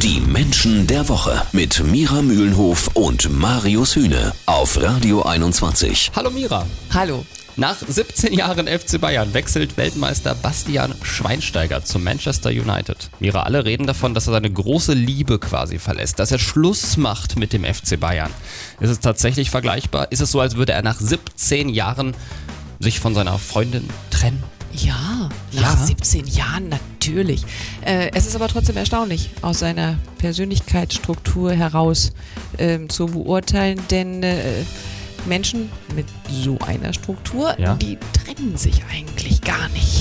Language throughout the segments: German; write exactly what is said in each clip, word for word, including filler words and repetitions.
Die Menschen der Woche mit Mira Mühlenhof und Marius Hühne auf Radio einundzwanzig. Hallo Mira. Hallo. Nach siebzehn Jahren F C Bayern wechselt Weltmeister Bastian Schweinsteiger zu Manchester United. Mira, alle reden davon, dass er seine große Liebe quasi verlässt, dass er Schluss macht mit dem F C Bayern. Ist es tatsächlich vergleichbar? Ist es so, als würde er nach siebzehn Jahren sich von seiner Freundin trennen? Ja, nach Ja. siebzehn Jahren natürlich. Äh, es ist aber trotzdem erstaunlich, aus seiner Persönlichkeitsstruktur heraus ähm, zu beurteilen, denn äh, Menschen mit so einer Struktur, Ja. die trennen sich eigentlich gar nicht.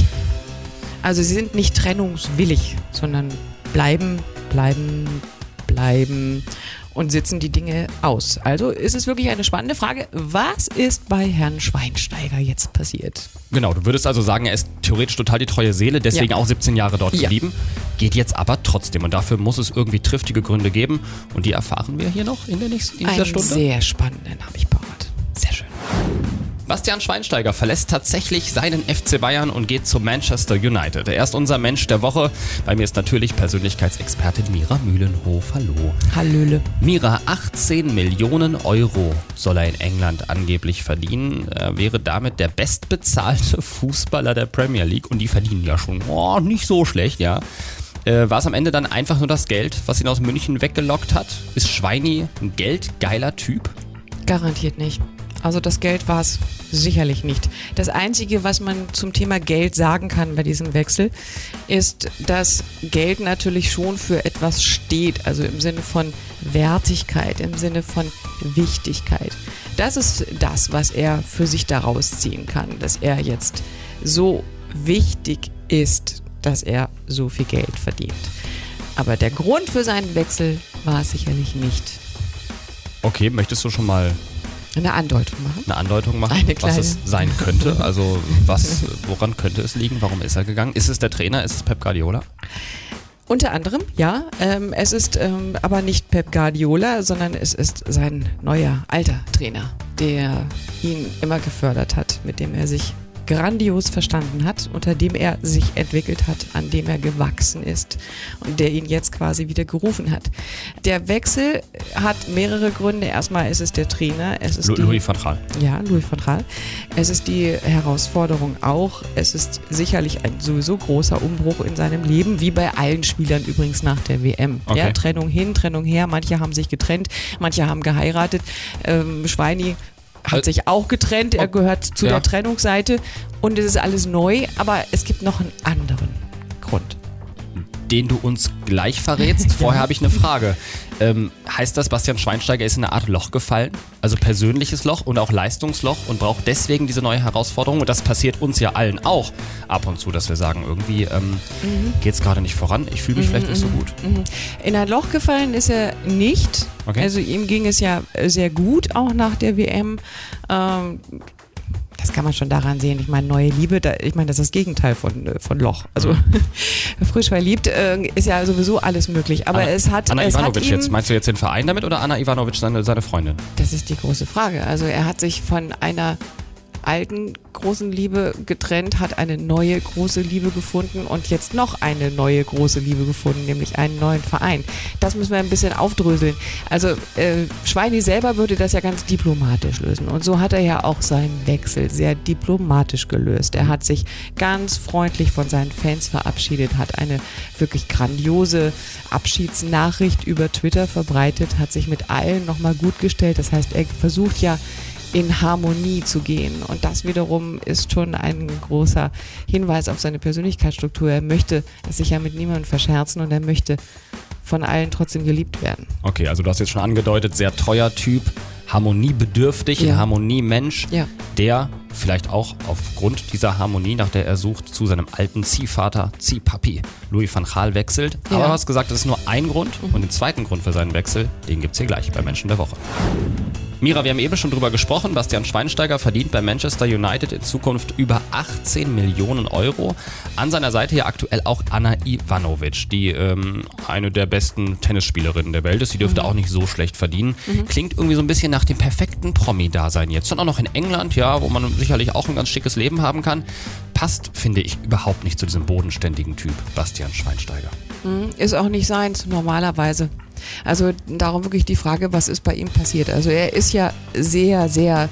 Also sie sind nicht trennungswillig, sondern bleiben, bleiben, bleiben und sitzen die Dinge aus. Also ist es wirklich eine spannende Frage, was ist bei Herrn Schweinsteiger jetzt passiert? Genau, du würdest also sagen, er ist theoretisch total die treue Seele, deswegen Ja. auch siebzehn Jahre dort Ja. geblieben, geht jetzt aber trotzdem und dafür muss es irgendwie triftige Gründe geben und die erfahren wir hier noch in der nächsten in dieser Einen Stunde. sehr spannenden habe ich parat. Sehr schön. Bastian Schweinsteiger verlässt tatsächlich seinen F C Bayern und geht zu Manchester United. Er ist unser Mensch der Woche. Bei mir ist natürlich Persönlichkeitsexpertin Mira Mühlenhof. Hallo. Hallöle. Mira, achtzehn Millionen Euro soll er in England angeblich verdienen. Er wäre damit der bestbezahlte Fußballer der Premier League und die verdienen ja schon oh, nicht so schlecht, ja. Äh, war es am Ende dann einfach nur das Geld, was ihn aus München weggelockt hat? Ist Schweini ein geldgeiler Typ? Garantiert nicht. Also das Geld war es sicherlich nicht. Das Einzige, was man zum Thema Geld sagen kann bei diesem Wechsel, ist, dass Geld natürlich schon für etwas steht. Also im Sinne von Wertigkeit, im Sinne von Wichtigkeit. Das ist das, was er für sich daraus ziehen kann. Dass er jetzt so wichtig ist, dass er so viel Geld verdient. Aber der Grund für seinen Wechsel war es sicherlich nicht. Okay, möchtest du schon mal Eine Andeutung machen? eine Andeutung machen, Eine was kleine. es sein könnte? Also was, woran könnte es liegen? Warum ist er gegangen? Ist es der Trainer? Ist es Pep Guardiola? Unter anderem, ja. Ähm, es ist ähm, aber nicht Pep Guardiola, sondern es ist sein neuer, alter Trainer, der ihn immer gefördert hat, mit dem er sich grandios verstanden hat, unter dem er sich entwickelt hat, an dem er gewachsen ist und der ihn jetzt quasi wieder gerufen hat. Der Wechsel hat mehrere Gründe. Erstmal ist es der Trainer. Es ist Lu- die, Louis van Gaal. Ja, Louis van Gaal. Es ist die Herausforderung auch. Es ist sicherlich ein sowieso großer Umbruch in seinem Leben, wie bei allen Spielern übrigens nach der W M. Okay. Ja, Trennung hin, Trennung her. Manche haben sich getrennt, manche haben geheiratet. Ähm, Schweini hat Also- sich auch getrennt. Er gehört zu Ja. der Trennungsseite und es ist alles neu, aber es gibt noch einen anderen Grund. Den du uns gleich verrätst. Vorher habe ich eine Frage. Ähm, heißt das, Bastian Schweinsteiger ist in eine Art Loch gefallen? Also persönliches Loch und auch Leistungsloch und braucht deswegen diese neue Herausforderung? Und das passiert uns ja allen auch ab und zu, dass wir sagen, irgendwie ähm, geht es gerade nicht voran. Ich fühle mich vielleicht nicht so gut. In ein Loch gefallen ist er nicht. Okay. Also ihm ging es ja sehr gut, auch nach der W M. Ähm, das kann man schon daran sehen. Ich meine, neue Liebe, da, ich meine, das ist das Gegenteil von, äh, von Loch. Also frisch verliebt äh, ist ja sowieso alles möglich. Aber Anna, es hat, Anna es hat Ivanovic ihm, jetzt. Meinst du jetzt den Verein damit oder Anna Ivanovic seine, seine Freundin? Das ist die große Frage. Also er hat sich von einer alten großen Liebe getrennt, hat eine neue große Liebe gefunden und jetzt noch eine neue große Liebe gefunden, nämlich einen neuen Verein. Das müssen wir ein bisschen aufdröseln. Also äh, Schweini selber würde das ja ganz diplomatisch lösen und so hat er ja auch seinen Wechsel sehr diplomatisch gelöst. Er hat sich ganz freundlich von seinen Fans verabschiedet, hat eine wirklich grandiose Abschiedsnachricht über Twitter verbreitet, hat sich mit allen nochmal gut gestellt. Das heißt, er versucht ja in Harmonie zu gehen. Und das wiederum ist schon ein großer Hinweis auf seine Persönlichkeitsstruktur. Er möchte es sich ja mit niemandem verscherzen und er möchte von allen trotzdem geliebt werden. Okay, also du hast jetzt schon angedeutet, sehr treuer Typ, harmoniebedürftig, Ja. ein Harmoniemensch, Ja. der vielleicht auch aufgrund dieser Harmonie, nach der er sucht, zu seinem alten Ziehvater, Ziehpapi Louis van Gaal wechselt. Ja. Aber du hast gesagt, das ist nur ein Grund und den zweiten Grund für seinen Wechsel, den gibt's hier gleich bei Menschen der Woche. Mira, wir haben eben schon drüber gesprochen, Bastian Schweinsteiger verdient bei Manchester United in Zukunft über achtzehn Millionen Euro. An seiner Seite ja aktuell auch Ana Ivanovic, die ähm, eine der besten Tennisspielerinnen der Welt ist. Die dürfte mhm. auch nicht so schlecht verdienen. Mhm. Klingt irgendwie so ein bisschen nach dem perfekten Promi-Dasein jetzt. Und auch noch in England, ja, wo man sicherlich auch ein ganz schickes Leben haben kann. Passt, finde ich, überhaupt nicht zu diesem bodenständigen Typ, Bastian Schweinsteiger. Ist auch nicht seins, normalerweise. Also darum wirklich die Frage, was ist bei ihm passiert? Also er ist ja sehr, sehr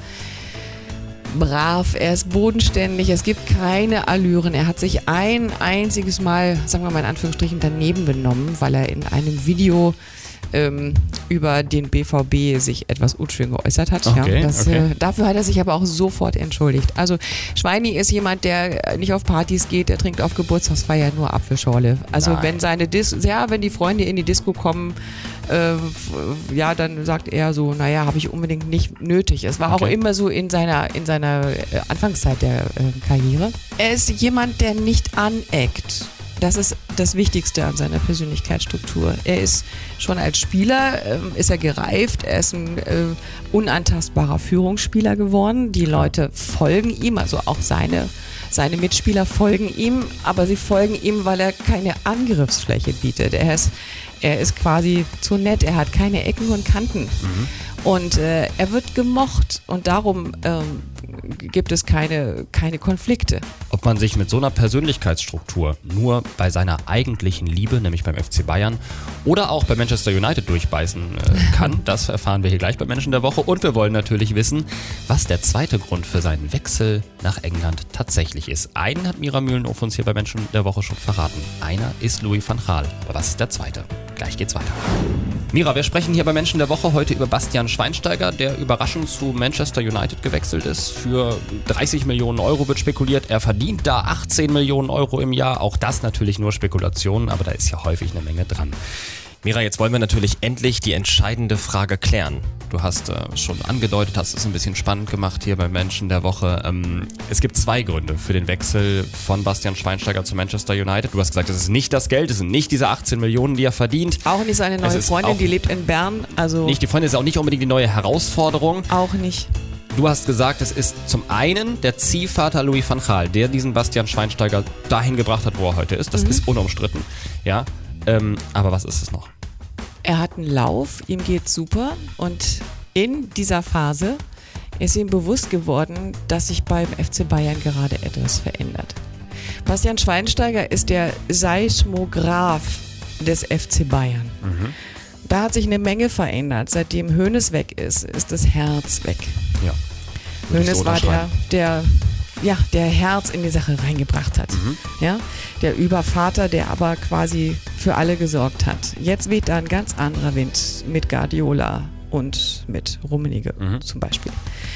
brav, er ist bodenständig, es gibt keine Allüren. Er hat sich ein einziges Mal, sagen wir mal in Anführungsstrichen, daneben benommen, weil er in einem Video ähm, über den B V B sich etwas unschön geäußert hat. Okay, ja, das, okay. äh, dafür hat er sich aber auch sofort entschuldigt. Also Schweini ist jemand, der nicht auf Partys geht, der trinkt auf Geburtstagsfeier nur Apfelschorle. Also Nein. wenn seine Dis ja, wenn die Freunde in die Disco kommen, äh, ja, dann sagt er so, naja, habe ich unbedingt nicht nötig. Es war Okay. auch immer so in seiner, in seiner äh, Anfangszeit der äh, Karriere. Er ist jemand, der nicht aneckt. Das ist das Wichtigste an seiner Persönlichkeitsstruktur. Er ist schon als Spieler, ähm, ist er gereift, er ist ein äh, unantastbarer Führungsspieler geworden. Die Leute folgen ihm, also auch seine, seine Mitspieler folgen ihm, aber sie folgen ihm, weil er keine Angriffsfläche bietet. Er ist, er ist quasi zu nett, er hat keine Ecken und Kanten. Mhm. Und äh, er wird gemocht und darum ähm, gibt es keine, keine Konflikte. Ob man sich mit so einer Persönlichkeitsstruktur nur bei seiner eigentlichen Liebe, nämlich beim F C Bayern oder auch bei Manchester United durchbeißen äh, kann, das erfahren wir hier gleich bei Menschen der Woche. Und wir wollen natürlich wissen, was der zweite Grund für seinen Wechsel nach England tatsächlich ist. Einen hat Mira Mühlenhof uns hier bei Menschen der Woche schon verraten. Einer ist Louis van Gaal. Aber was ist der zweite? Gleich geht's weiter. Mira, wir sprechen hier bei Menschen der Woche heute über Bastian Schweinsteiger, der überraschend zu Manchester United gewechselt ist. Für dreißig Millionen Euro wird spekuliert. Er verdient da achtzehn Millionen Euro im Jahr. Auch das natürlich nur Spekulationen, aber da ist ja häufig eine Menge dran. Mira, jetzt wollen wir natürlich endlich die entscheidende Frage klären. Du hast äh, schon angedeutet, hast es ein bisschen spannend gemacht hier bei Menschen der Woche. Ähm, es gibt zwei Gründe für den Wechsel von Bastian Schweinsteiger zu Manchester United. Du hast gesagt, es ist nicht das Geld, es sind nicht diese achtzehn Millionen, die er verdient. Auch nicht seine neue Freundin, die lebt in Bern. Also Nicht die Freundin, ist auch nicht unbedingt die neue Herausforderung. auch nicht. Du hast gesagt, es ist zum einen der Ziehvater Louis van Gaal, der diesen Bastian Schweinsteiger dahin gebracht hat, wo er heute ist. Das mhm. ist unumstritten. Ja, ähm, aber was ist es noch? Er hat einen Lauf, ihm geht's super und in dieser Phase ist ihm bewusst geworden, dass sich beim F C Bayern gerade etwas verändert. Bastian Schweinsteiger ist der Seismograph des F C Bayern. Mhm. Da hat sich eine Menge verändert. Seitdem Hoeneß weg ist, ist das Herz weg. Ja. Hoeneß so war der, der, ja, der Herz in die Sache reingebracht hat. Mhm. Ja? Der Übervater, der aber quasi für alle gesorgt hat. Jetzt weht da ein ganz anderer Wind mit Guardiola und mit Rummenigge mhm. zum Beispiel.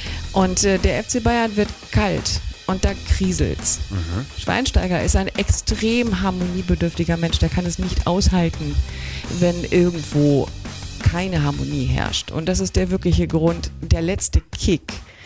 Und äh, der F C Bayern wird kalt und da kriselt's. Mhm. Schweinsteiger ist ein extrem harmoniebedürftiger Mensch, der kann es nicht aushalten, wenn irgendwo keine Harmonie herrscht. Und das ist der wirkliche Grund, der letzte Kick,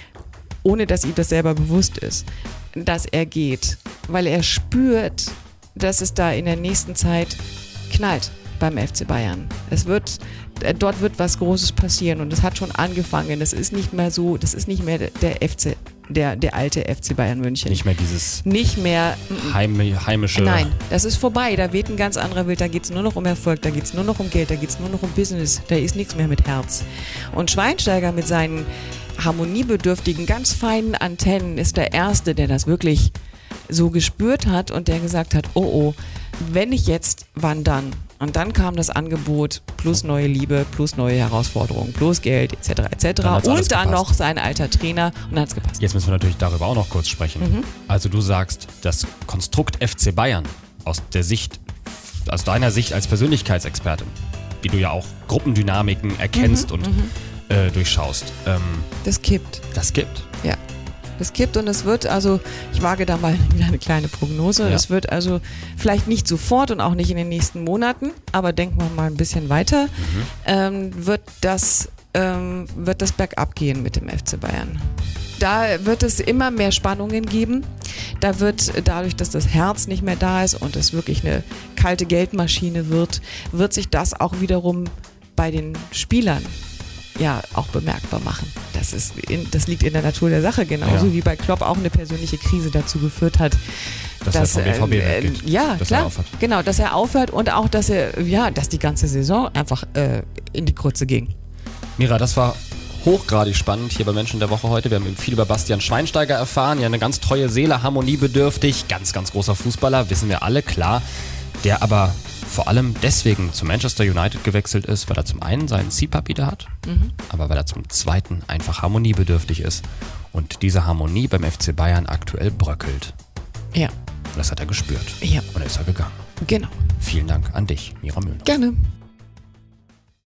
ohne dass ihm das selber bewusst ist, dass er geht. Weil er spürt, dass es da in der nächsten Zeit knallt beim F C Bayern. Es wird, dort wird was Großes passieren und es hat schon angefangen. Das ist nicht mehr so, das ist nicht mehr der F C, der, der alte F C Bayern München. Nicht mehr dieses nicht mehr heim, heimische... Nein, das ist vorbei. Da weht ein ganz anderer Wind. Da geht es nur noch um Erfolg, da geht es nur noch um Geld, da geht es nur noch um Business. Da ist nichts mehr mit Herz. Und Schweinsteiger mit seinen harmoniebedürftigen, ganz feinen Antennen ist der Erste, der das wirklich so gespürt hat und der gesagt hat, oh oh, wenn nicht jetzt, wann dann? Und dann kam das Angebot plus neue Liebe, plus neue Herausforderungen, plus Geld et cetera et cetera. Und dann gepasst. Noch sein alter Trainer und dann hat es gepasst. Jetzt müssen wir natürlich darüber auch noch kurz sprechen. Mhm. Also du sagst, das Konstrukt F C Bayern aus der Sicht, aus deiner Sicht als Persönlichkeitsexpertin, wie du ja auch Gruppendynamiken erkennst mhm. und mhm. Äh, durchschaust. Ähm, das kippt. Das kippt? Ja. Das kippt und es wird also, ich wage da mal wieder eine kleine Prognose, ja. es wird also vielleicht nicht sofort und auch nicht in den nächsten Monaten, aber denken wir mal ein bisschen weiter, mhm. ähm, wird das, ähm, wird das bergab gehen mit dem F C Bayern. Da wird es immer mehr Spannungen geben. Da wird dadurch, dass das Herz nicht mehr da ist und es wirklich eine kalte Geldmaschine wird, wird sich das auch wiederum bei den Spielern ja auch bemerkbar machen. Das ist in, das liegt in der Natur der Sache, genauso Ja. wie bei Klopp auch eine persönliche Krise dazu geführt hat, Dass er vom B V B äh, weggeht. ja, Dass er klar, aufhört. genau, dass er aufhört und auch, dass er, ja, dass die ganze Saison einfach äh, in die Grütze ging. Mira, das war hochgradig spannend hier bei Menschen der Woche heute. Wir haben viel über Bastian Schweinsteiger erfahren. Ja, eine ganz treue Seele, harmoniebedürftig, ganz, ganz großer Fußballer, wissen wir alle, klar. Der aber vor allem deswegen zu Manchester United gewechselt ist, weil er zum einen seinen C-Papp wieder hat, mhm. aber weil er zum zweiten einfach harmoniebedürftig ist. Und diese Harmonie beim F C Bayern aktuell bröckelt. Ja, Und das hat er gespürt. ja, Und er ist er gegangen. genau. Vielen Dank an dich, Mira Mühlenhoff. Gerne.